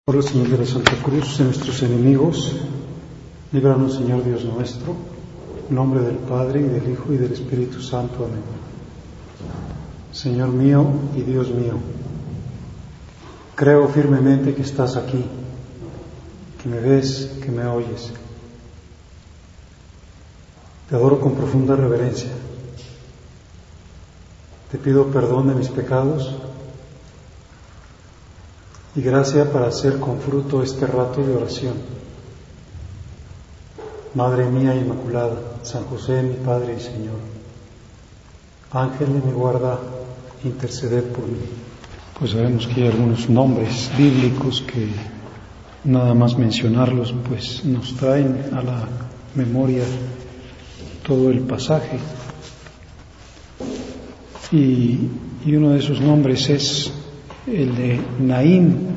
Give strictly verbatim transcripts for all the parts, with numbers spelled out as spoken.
Por el Señor de la Santa Cruz de nuestros enemigos, líbranos, Señor Dios nuestro, en nombre del Padre, y del Hijo, y del Espíritu Santo. Amén. Señor mío y Dios mío, creo firmemente que estás aquí, que me ves, que me oyes. Te adoro con profunda reverencia. Te pido perdón de mis pecados y gracia para hacer con fruto este rato de oración. Madre mía Inmaculada, San José, mi Padre y Señor, Ángel de mi guarda, interceded por mí. Pues sabemos que hay algunos nombres bíblicos que nada más mencionarlos pues nos traen a la memoria todo el pasaje. Y, y uno de esos nombres es el de Naín.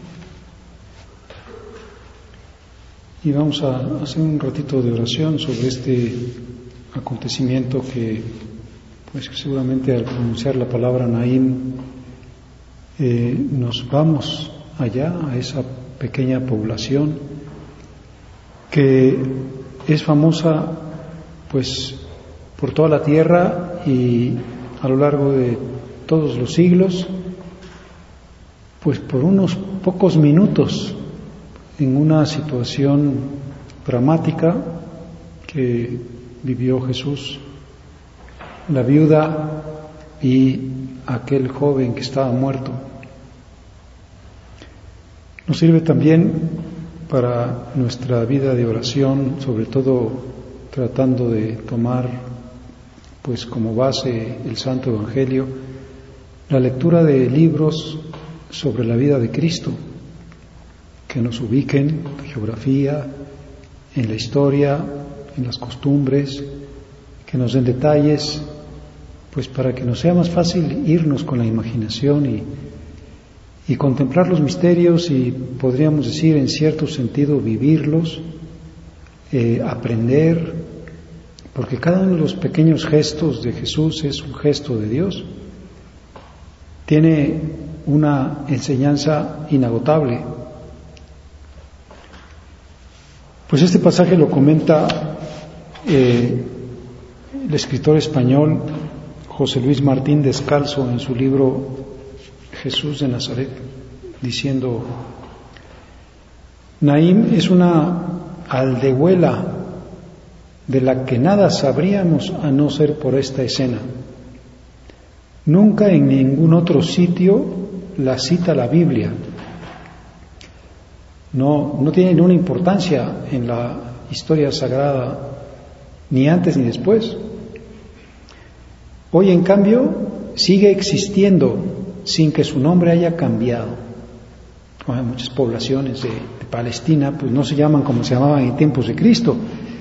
Y vamos a hacer un ratito de oración sobre este acontecimiento que, pues seguramente al pronunciar la palabra Naín, eh, nos vamos allá a esa pequeña población que es famosa, pues, por toda la tierra y a lo largo de todos los siglos, pues por unos pocos minutos en una situación dramática que vivió Jesús, la viuda y aquel joven que estaba muerto. Nos sirve también para nuestra vida de oración, sobre todo tratando de tomar pues como base el Santo Evangelio, la lectura de libros sobre la vida de Cristo, que nos ubiquen en la geografía, en la historia, en las costumbres, que nos den detalles, pues para que nos sea más fácil irnos con la imaginación y, y contemplar los misterios y, podríamos decir, en cierto sentido, vivirlos, eh, aprender, porque cada uno de los pequeños gestos de Jesús es un gesto de Dios. Tiene una enseñanza inagotable. Pues este pasaje lo comenta eh, el escritor español José Luis Martín Descalzo en su libro Jesús de Nazaret, diciendo: Naín es una aldehuela de la que nada sabríamos a no ser por esta escena. Nunca en ningún otro sitio la cita la Biblia. No, no tiene ninguna importancia en la historia sagrada, ni antes ni después. Hoy, en cambio, sigue existiendo sin que su nombre haya cambiado. Hay muchas poblaciones de, de Palestina, pues no se llaman como se llamaban en tiempos de Cristo,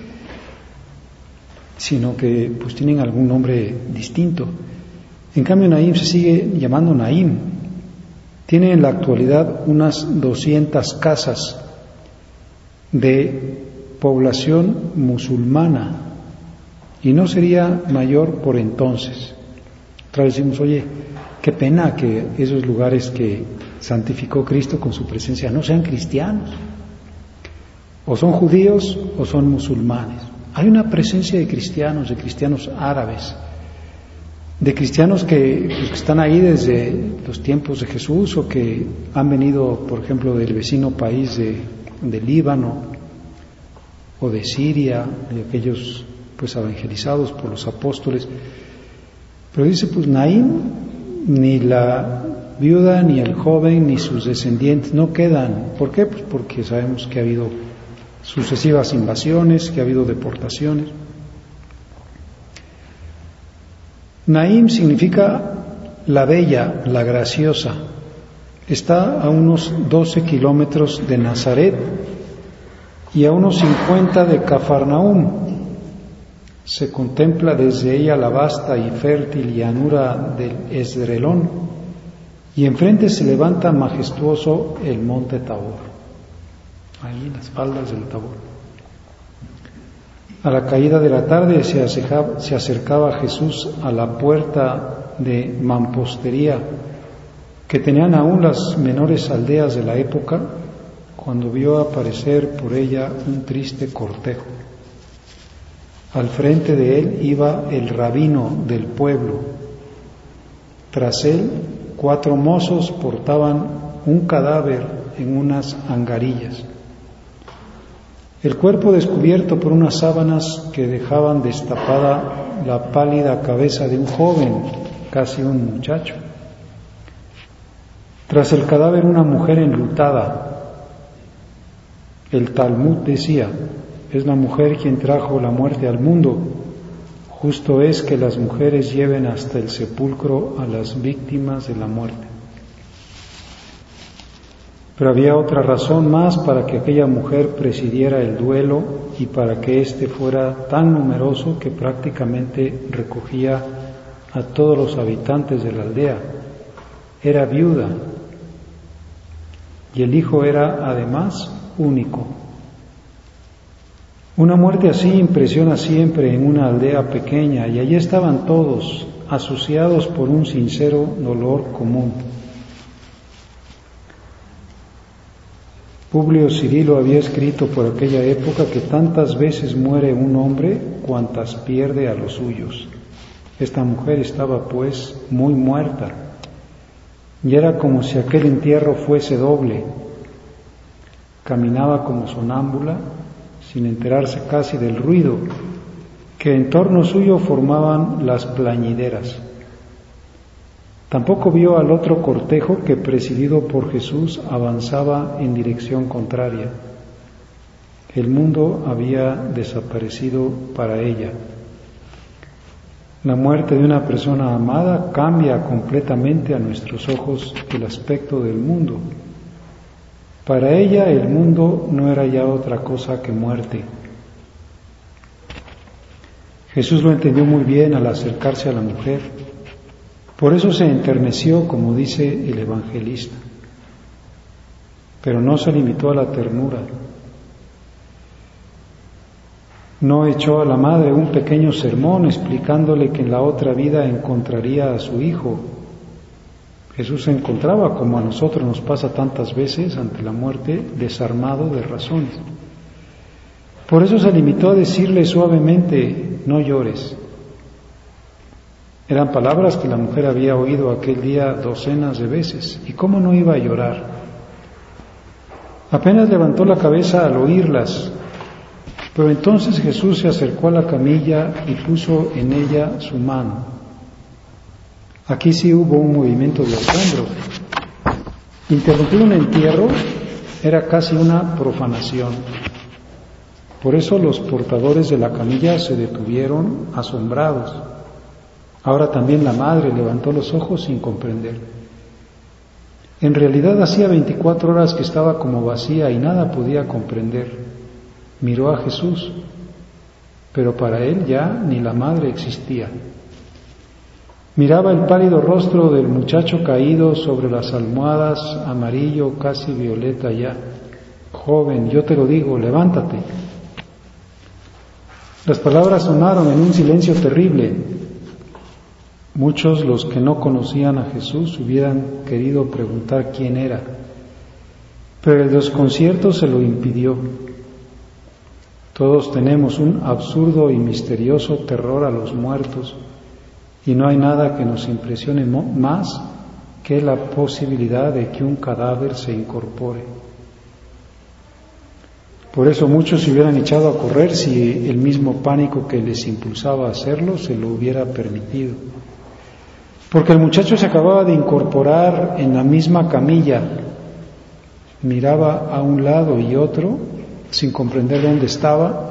sino que pues tienen algún nombre distinto. En cambio, Naín se sigue llamando Naín. Tiene en la actualidad unas doscientas casas de población musulmana y no sería mayor por entonces. Otra vez decimos, oye, qué pena que esos lugares que santificó Cristo con su presencia no sean cristianos, o son judíos o son musulmanes. Hay una presencia de cristianos, de cristianos árabes, de cristianos que, pues, que están ahí desde los tiempos de Jesús o que han venido, por ejemplo, del vecino país de, de Líbano o de Siria, de aquellos pues evangelizados por los apóstoles. Pero dice, pues Naín, ni la viuda, ni el joven, ni sus descendientes no quedan. ¿Por qué? Pues porque sabemos que ha habido sucesivas invasiones, que ha habido deportaciones. Naín significa la bella, la graciosa. Está a unos doce kilómetros de Nazaret y a unos cincuenta de Cafarnaúm. Se contempla desde ella la vasta y fértil llanura del Esdrelón y enfrente se levanta majestuoso el monte Tabor, ahí en las faldas del Tabor. A la caída de la tarde se acercaba, se acercaba Jesús a la puerta de mampostería que tenían aún las menores aldeas de la época cuando vio aparecer por ella un triste cortejo. Al frente de él iba el rabino del pueblo. Tras él, cuatro mozos portaban un cadáver en unas angarillas. El cuerpo descubierto por unas sábanas que dejaban destapada la pálida cabeza de un joven, casi un muchacho. Tras el cadáver una mujer enlutada. El Talmud decía: es la mujer quien trajo la muerte al mundo. Justo es que las mujeres lleven hasta el sepulcro a las víctimas de la muerte. Pero había otra razón más para que aquella mujer presidiera el duelo y para que éste fuera tan numeroso que prácticamente recogía a todos los habitantes de la aldea. Era viuda y el hijo era además único. Una muerte así impresiona siempre en una aldea pequeña, y allí estaban todos, asociados por un sincero dolor común. Publio Cirilo había escrito por aquella época que tantas veces muere un hombre cuantas pierde a los suyos. Esta mujer estaba pues muy muerta, y era como si aquel entierro fuese doble. Caminaba como sonámbula, sin enterarse casi del ruido que en torno suyo formaban las plañideras. Tampoco vio al otro cortejo que, presidido por Jesús, avanzaba en dirección contraria. El mundo había desaparecido para ella. La muerte de una persona amada cambia completamente a nuestros ojos el aspecto del mundo. Para ella el mundo no era ya otra cosa que muerte. Jesús lo entendió muy bien al acercarse a la mujer. Por eso se enterneció, como dice el evangelista. Pero no se limitó a la ternura. No echó a la madre un pequeño sermón explicándole que en la otra vida encontraría a su hijo. Jesús se encontraba, como a nosotros nos pasa tantas veces ante la muerte, desarmado de razones. Por eso se limitó a decirle suavemente: no llores. Eran palabras que la mujer había oído aquel día docenas de veces, y cómo no iba a llorar. Apenas levantó la cabeza al oírlas, pero entonces Jesús se acercó a la camilla y puso en ella su mano. Aquí sí hubo un movimiento de asombro. Interrumpir un entierro era casi una profanación. Por eso los portadores de la camilla se detuvieron asombrados. Ahora también la madre levantó los ojos sin comprender. En realidad hacía veinticuatro horas que estaba como vacía y nada podía comprender. Miró a Jesús, pero para él ya ni la madre existía. Miraba el pálido rostro del muchacho caído sobre las almohadas, amarillo, casi violeta ya. Joven, yo te lo digo, levántate. Las palabras sonaron en un silencio terrible. Muchos, los que no conocían a Jesús, hubieran querido preguntar quién era, pero el desconcierto se lo impidió. Todos tenemos un absurdo y misterioso terror a los muertos, y no hay nada que nos impresione más que la posibilidad de que un cadáver se incorpore. Por eso muchos se hubieran echado a correr si el mismo pánico que les impulsaba a hacerlo se lo hubiera permitido. Porque el muchacho se acababa de incorporar en la misma camilla, miraba a un lado y otro sin comprender dónde estaba.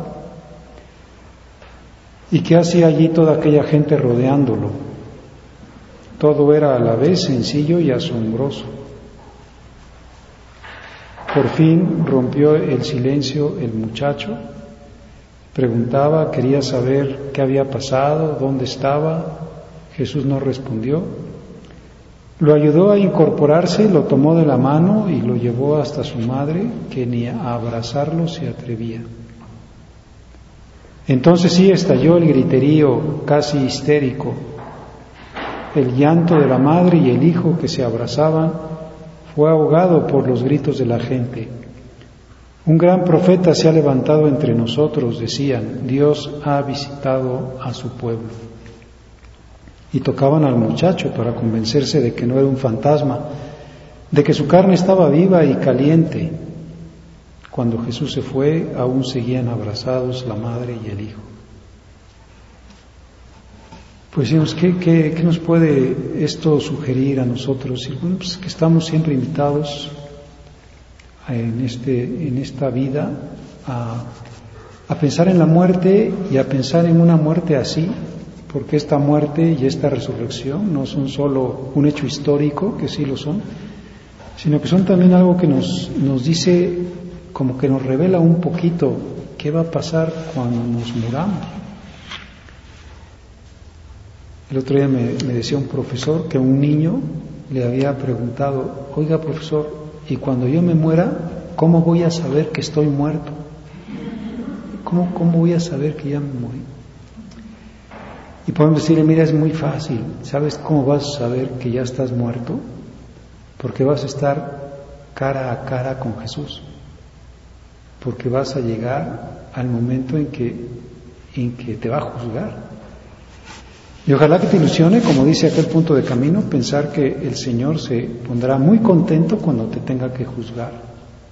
¿Y qué hacía allí toda aquella gente rodeándolo? Todo era a la vez sencillo y asombroso. Por fin rompió el silencio el muchacho, preguntaba, quería saber qué había pasado, dónde estaba. Jesús no respondió. Lo ayudó a incorporarse, lo tomó de la mano y lo llevó hasta su madre, que ni a abrazarlo se atrevía. Entonces sí estalló el griterío casi histérico, el llanto de la madre y el hijo que se abrazaban fue ahogado por los gritos de la gente. Un gran profeta se ha levantado entre nosotros, decían, Dios ha visitado a su pueblo. Y tocaban al muchacho para convencerse de que no era un fantasma, de que su carne estaba viva y caliente. Cuando Jesús se fue, aún seguían abrazados la madre y el hijo. Pues decimos, ¿qué, qué, qué nos puede esto sugerir a nosotros? Y bueno, pues que estamos siempre invitados en, este, en esta vida a, a pensar en la muerte y a pensar en una muerte así, porque esta muerte y esta resurrección no son solo un hecho histórico, que sí lo son, sino que son también algo que nos, nos dice, como que nos revela un poquito qué va a pasar cuando nos muramos. El otro día me, me decía un profesor que un niño le había preguntado, oiga profesor, y cuando yo me muera, ¿cómo voy a saber que estoy muerto? ¿Cómo, cómo voy a saber que ya me morí? Y podemos decirle, mira, es muy fácil. ¿Sabes cómo vas a saber que ya estás muerto? Porque vas a estar cara a cara con Jesús. Porque vas a llegar al momento en que, en que te va a juzgar. Y ojalá que te ilusione, como dice aquel punto de camino, pensar que el Señor se pondrá muy contento cuando te tenga que juzgar.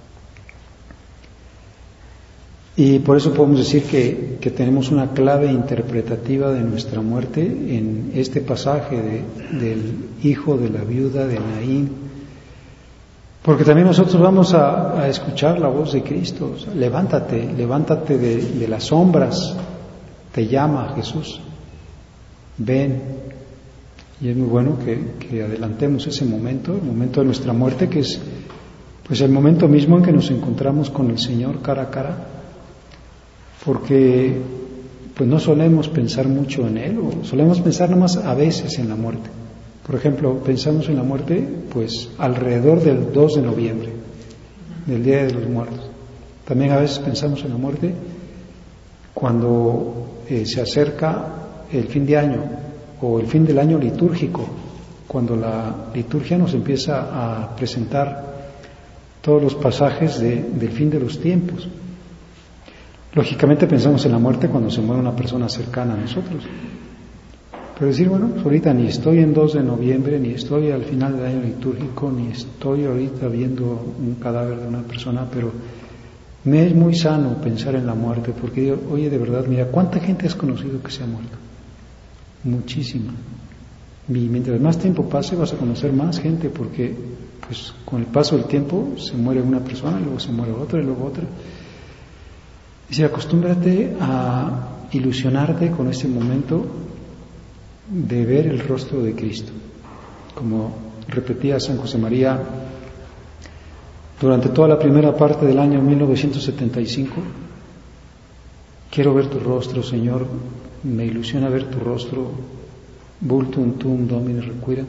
Y por eso podemos decir que, que tenemos una clave interpretativa de nuestra muerte en este pasaje de, del hijo de la viuda de Naín, porque también nosotros vamos a, a escuchar la voz de Cristo. O sea, levántate, levántate de, de las sombras, te llama Jesús, ven. Y es muy bueno que, que adelantemos ese momento, el momento de nuestra muerte, que es pues el momento mismo en que nos encontramos con el Señor cara a cara. Porque pues no solemos pensar mucho en Él, o solemos pensar nomás a veces en la muerte. Por ejemplo, pensamos en la muerte pues alrededor del dos de noviembre, del Día de los Muertos. También a veces pensamos en la muerte cuando eh, se acerca el fin de año o el fin del año litúrgico, cuando la liturgia nos empieza a presentar todos los pasajes de, del fin de los tiempos. Lógicamente pensamos en la muerte cuando se muere una persona cercana a nosotros. Pero decir, bueno, pues ahorita ni estoy en dos de noviembre, ni estoy al final del año litúrgico, ni estoy ahorita viendo un cadáver de una persona, pero me es muy sano pensar en la muerte, porque digo, oye, de verdad, mira, ¿cuánta gente has conocido que se ha muerto? Muchísima. Y mientras más tiempo pase vas a conocer más gente, porque pues con el paso del tiempo se muere una persona, y luego se muere otra, y luego otra. Dice, acostúmbrate a ilusionarte con este momento de ver el rostro de Cristo. Como repetía San José María durante toda la primera parte del año mil novecientos setenta y cinco, quiero ver tu rostro, Señor, me ilusiona ver tu rostro, vultum tum domine requiram,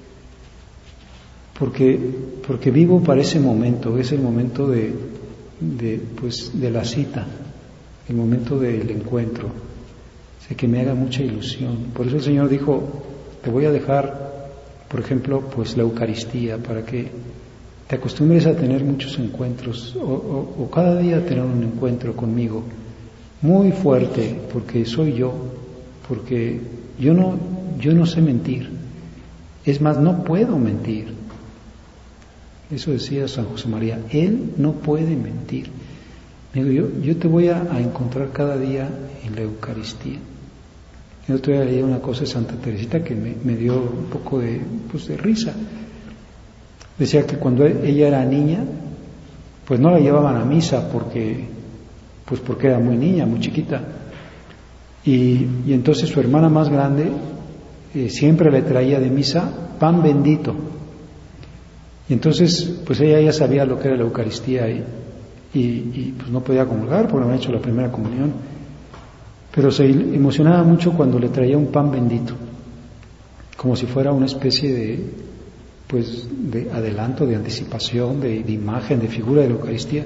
porque, porque vivo para ese momento, es el momento de, de, pues, de la cita, el momento del encuentro, sé que me haga mucha ilusión. Por eso el Señor dijo, te voy a dejar, por ejemplo, pues la Eucaristía, para que te acostumbres a tener muchos encuentros, o, o, o cada día tener un encuentro conmigo, muy fuerte, porque soy yo, porque yo no, yo no sé mentir, es más, no puedo mentir. Eso decía San José María, Él no puede mentir. Digo, yo, yo te voy a, a encontrar cada día en la Eucaristía. El otro día leí una cosa de Santa Teresita que me, me dio un poco de, pues de risa. Decía que cuando ella era niña, pues no la llevaban a misa porque, pues porque era muy niña, muy chiquita. Y, y entonces su hermana más grande eh, siempre le traía de misa pan bendito. Y entonces, pues ella ya sabía lo que era la Eucaristía y, y, y pues no podía comulgar porque no había hecho la primera comunión. Pero se emocionaba mucho cuando le traía un pan bendito, como si fuera una especie de, pues, de adelanto, de anticipación, de, de imagen, de figura de la Eucaristía.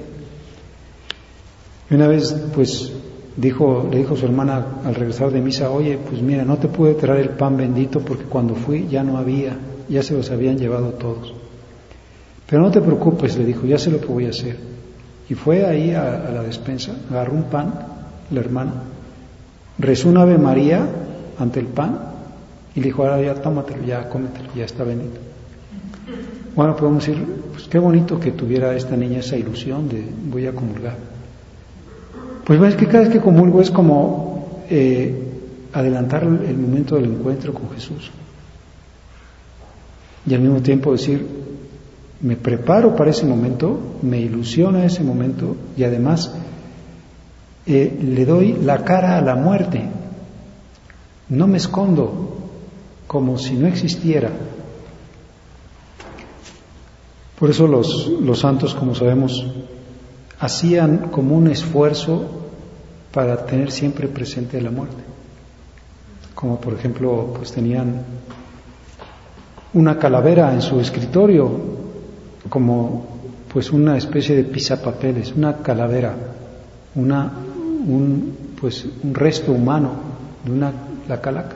Y una vez, pues, dijo, le dijo a su hermana al regresar de misa, oye, pues mira, no te pude traer el pan bendito porque cuando fui ya no había, ya se los habían llevado todos. Pero no te preocupes, le dijo, ya sé lo que voy a hacer. Y fue ahí a, a la despensa, agarró un pan, la hermana, rezó un Ave María ante el pan y le dijo, ahora ya tómatelo, ya cómetelo, ya está bendito. Bueno, podemos decir, pues qué bonito que tuviera esta niña esa ilusión de voy a comulgar. Pues ves que cada vez que comulgo es como eh, adelantar el momento del encuentro con Jesús. Y al mismo tiempo decir, me preparo para ese momento, me ilusiona ese momento y además eh, le doy la cara a la muerte. No me escondo como si no existiera. Por eso los, los santos, como sabemos, hacían como un esfuerzo para tener siempre presente la muerte. Como por ejemplo, pues tenían una calavera en su escritorio, como pues una especie de pisapapeles, una calavera, una, un, pues un resto humano de una, la calaca.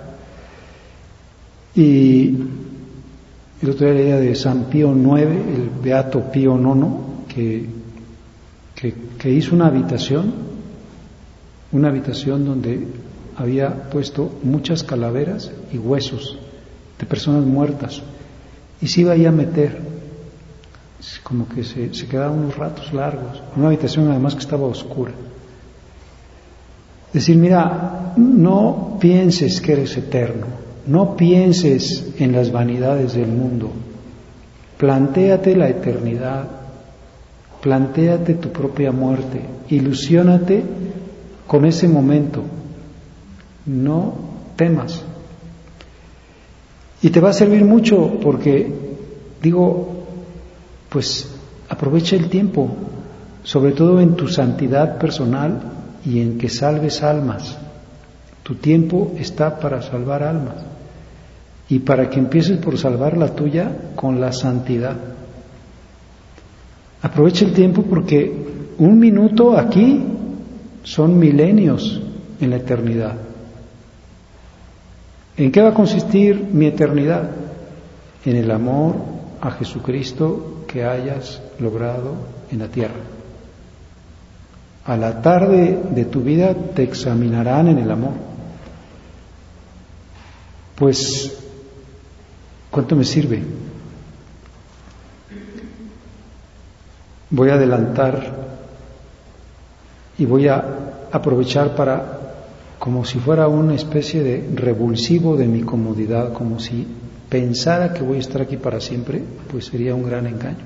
Y el otro día leía de San Pío noveno, el beato Pío noveno, que, que, que hizo una habitación, una habitación donde había puesto muchas calaveras y huesos de personas muertas, y se iba ahí a meter, como que se, se quedaba unos ratos largos, una habitación además que estaba oscura. Es decir, mira, no pienses que eres eterno, no pienses en las vanidades del mundo, plantéate la eternidad, plantéate tu propia muerte, ilusiónate con ese momento, no temas. Y te va a servir mucho porque, digo, pues aprovecha el tiempo, sobre todo en tu santidad personal y en que salves almas. Tu tiempo está para salvar almas y para que empieces por salvar la tuya con la santidad. Aprovecha el tiempo porque un minuto aquí son milenios en la eternidad. ¿En qué va a consistir mi eternidad? En el amor a Jesucristo que hayas logrado en la tierra. A la tarde de tu vida te examinarán en el amor. Pues, ¿cuánto me sirve? Voy a adelantar y voy a aprovechar para, como si fuera una especie de revulsivo de mi comodidad, como si pensara que voy a estar aquí para siempre, pues sería un gran engaño.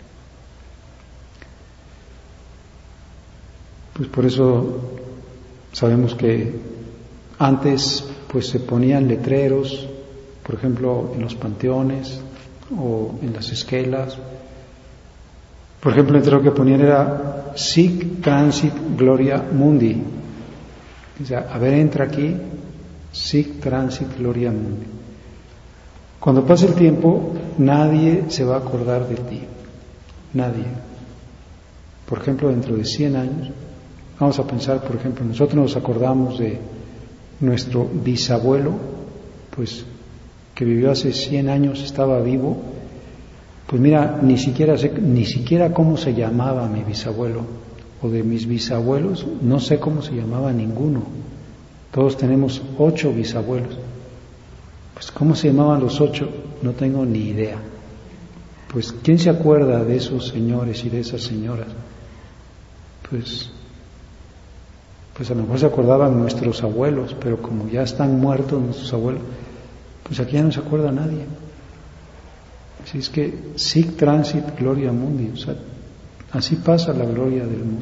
Pues por eso sabemos que antes pues se ponían letreros, por ejemplo, en los panteones o en las esquelas. Por ejemplo, el letrero que ponían era Sic transit gloria mundi. O sea, a ver, entra aquí, Sic transit gloria mundi. Cuando pase el tiempo, nadie se va a acordar de ti. Nadie. Por ejemplo, dentro de cien años, vamos a pensar, por ejemplo, nosotros nos acordamos de nuestro bisabuelo, pues, que vivió hace cien años, estaba vivo. Pues mira, ni siquiera sé, ni siquiera cómo se llamaba mi bisabuelo, o de mis bisabuelos, no sé cómo se llamaba ninguno. Todos tenemos ocho bisabuelos. Pues cómo se llamaban los ocho, no tengo ni idea. Pues ¿quién se acuerda de esos señores y de esas señoras? Pues, pues a lo mejor se acordaban nuestros abuelos, pero como ya están muertos nuestros abuelos, pues aquí ya no se acuerda nadie. Así es que sic transit gloria mundi, o sea, así pasa la gloria del mundo.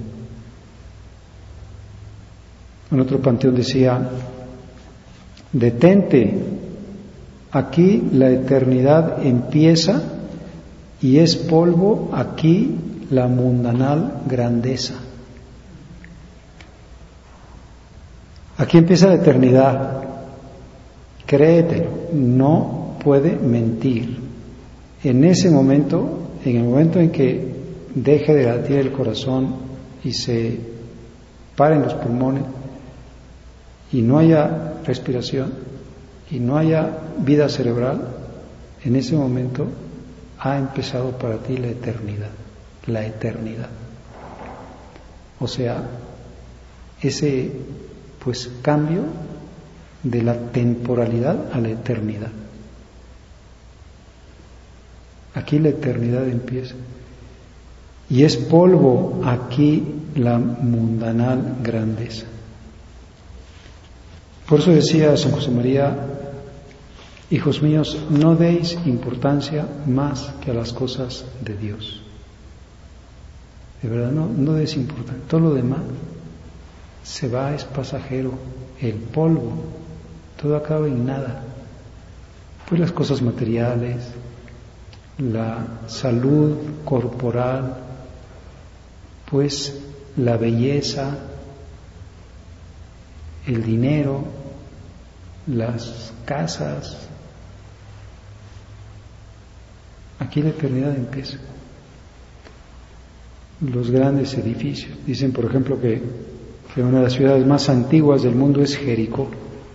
En otro panteón decía, detente, aquí la eternidad empieza y es polvo aquí la mundanal grandeza. Aquí empieza la eternidad, créetelo, no puede mentir. En ese momento, en el momento en que deje de latir el corazón y se paren los pulmones y no haya respiración y no haya vida cerebral, en ese momento ha empezado para ti la eternidad, la eternidad. O sea, ese pues cambio de la temporalidad a la eternidad. Aquí la eternidad empieza. Y es polvo aquí la mundanal grandeza. Por eso decía San José María: hijos míos, no deis importancia más que a las cosas de Dios. De verdad, no, no deis importancia. Todo lo demás se va, es pasajero. El polvo, todo acaba en nada. Pues las cosas materiales, la salud corporal, pues la belleza, el dinero, las casas. Aquí la eternidad empieza. Los grandes edificios. Dicen, por ejemplo, que, que una de las ciudades más antiguas del mundo es Jericó.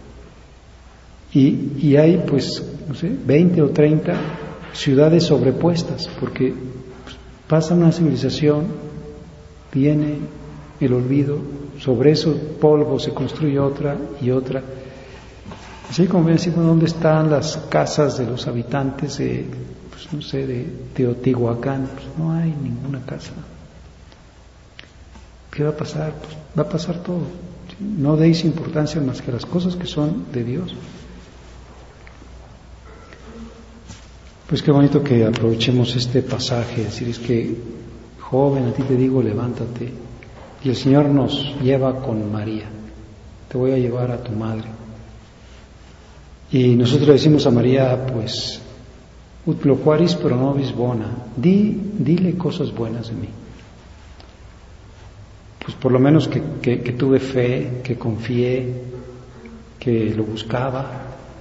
Y, y hay, pues, no sé, veinte o treinta ciudades sobrepuestas, porque pues, pasa una civilización, viene el olvido, sobre esos polvos se construye otra y otra. Así como ven, decimos, ¿dónde están las casas de los habitantes de, pues, no sé, de Teotihuacán? Pues no hay ninguna casa. ¿Qué va a pasar? Pues va a pasar todo. No deis importancia más que a las cosas que son de Dios. Pues qué bonito que aprovechemos este pasaje, decir, es que, joven, a ti te digo, levántate. Y el Señor nos lleva con María. Te voy a llevar a tu madre. Y nosotros le decimos a María, pues, ut loquaris pro nobis bona, di, dile cosas buenas de mí. Pues por lo menos que, que, que tuve fe, que confié, que lo buscaba,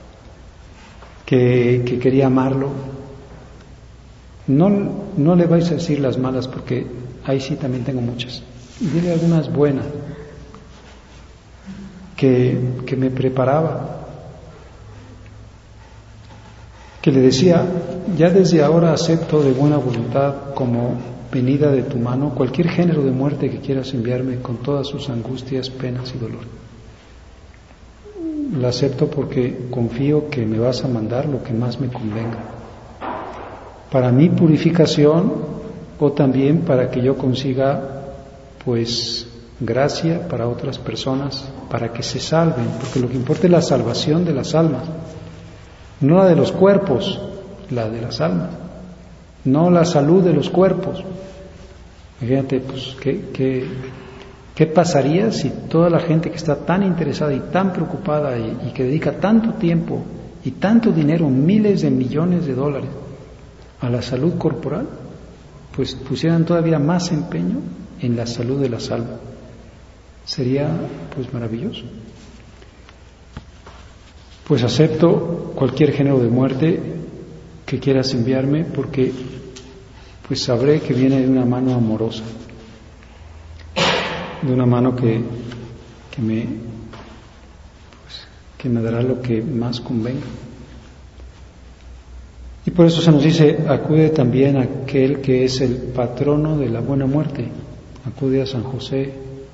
que, que quería amarlo. No, no le vais a decir las malas, porque ahí sí también tengo muchas. Dile algunas buenas, que, que me preparaba, que le decía, ya desde ahora acepto de buena voluntad como venida de tu mano cualquier género de muerte que quieras enviarme, con todas sus angustias, penas y dolor. La acepto porque confío que me vas a mandar lo que más me convenga, para mi purificación o también para que yo consiga pues gracia para otras personas, para que se salven, porque lo que importa es la salvación de las almas, no la de los cuerpos, la de las almas, no la salud de los cuerpos. Fíjate, pues, ¿qué, qué, qué pasaría si toda la gente que está tan interesada y tan preocupada y, y que dedica tanto tiempo y tanto dinero, miles de millones de dólares, a la salud corporal, pues pusieran todavía más empeño en la salud de las almas? Sería, pues, maravilloso. Pues acepto cualquier género de muerte que quieras enviarme, porque pues sabré que viene de una mano amorosa, de una mano que, que me pues, que me dará lo que más convenga. Y por eso se nos dice, acude también a aquel que es el patrono de la buena muerte, acude a San José.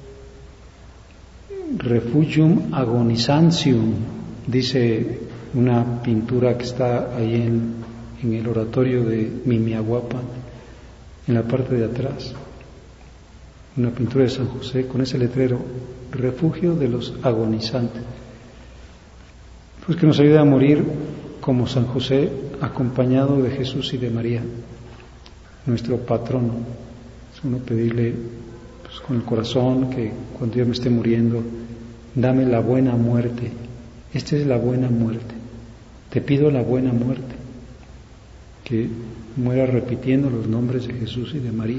Refugium agonizantium, dice una pintura que está ahí en, en el oratorio de Mimiahuapan, en la parte de atrás, una pintura de San José con ese letrero, refugio de los agonizantes. Pues que nos ayude a morir como San José, acompañado de Jesús y de María, nuestro patrono. Es uno pedirle pues, con el corazón, que cuando yo me esté muriendo, dame la buena muerte. Esta es la buena muerte. Te pido la buena muerte, que muera repitiendo los nombres de Jesús y de María.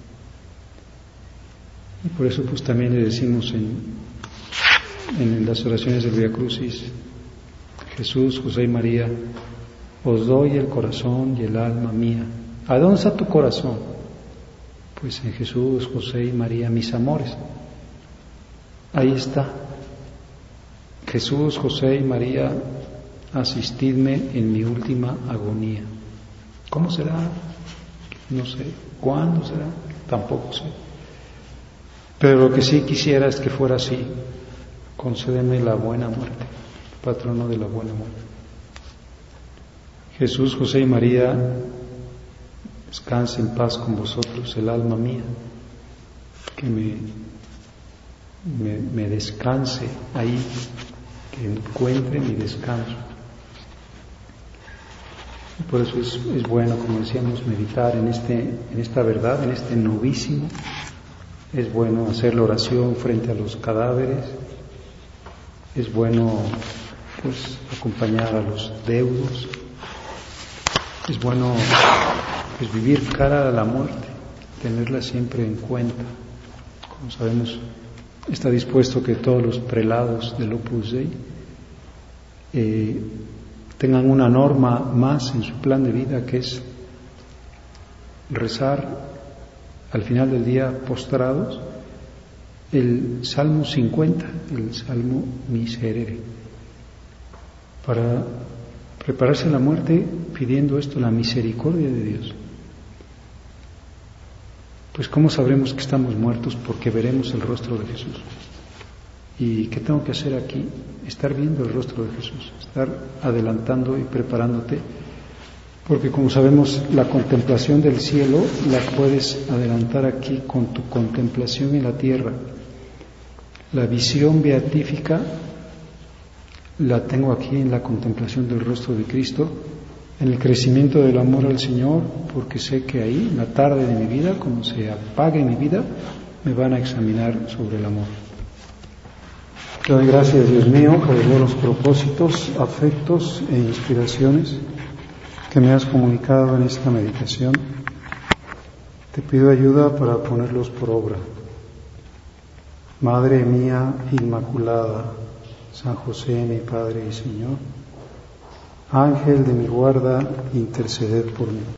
Y por eso pues también le decimos en, en las oraciones del Vía Crucis, Jesús, José y María, os doy el corazón y el alma mía. ¿A dónde está tu corazón? Pues en Jesús, José y María, mis amores. Ahí está. Jesús, José y María, asistidme en mi última agonía. ¿Cómo será? No sé. ¿Cuándo será? Tampoco sé. Pero lo que sí quisiera es que fuera así. Concédeme la buena muerte, patrono de la buena muerte. Jesús, José y María, descanse en paz con vosotros, el alma mía, que me, me, me descanse ahí, que encuentre mi descanso. Por eso es, es bueno, como decíamos, meditar en, este, en esta verdad, en este novísimo. Es bueno hacer la oración frente a los cadáveres. Es bueno, pues, acompañar a los deudos. Es bueno, pues, vivir cara a la muerte, tenerla siempre en cuenta. Como sabemos, está dispuesto que todos los prelados del Opus Dei eh, tengan una norma más en su plan de vida, que es rezar al final del día postrados el Salmo cincuenta, el Salmo Miserere, para prepararse a la muerte pidiendo esto, la misericordia de Dios. Pues ¿cómo sabremos que estamos muertos? Porque veremos el rostro de Jesús. ¿Y qué tengo que hacer aquí? Estar viendo el rostro de Jesús, estar adelantando y preparándote, porque como sabemos, la contemplación del cielo la puedes adelantar aquí con tu contemplación en la tierra. La visión beatífica la tengo aquí en la contemplación del rostro de Cristo, en el crecimiento del amor al Señor, porque sé que ahí, en la tarde de mi vida, cuando se apague mi vida, me van a examinar sobre el amor. Te doy gracias, Dios mío, por los buenos propósitos, afectos e inspiraciones que me has comunicado en esta meditación. Te pido ayuda para ponerlos por obra. Madre mía Inmaculada, San José, mi Padre y Señor, Ángel de mi guarda, interceded por mí.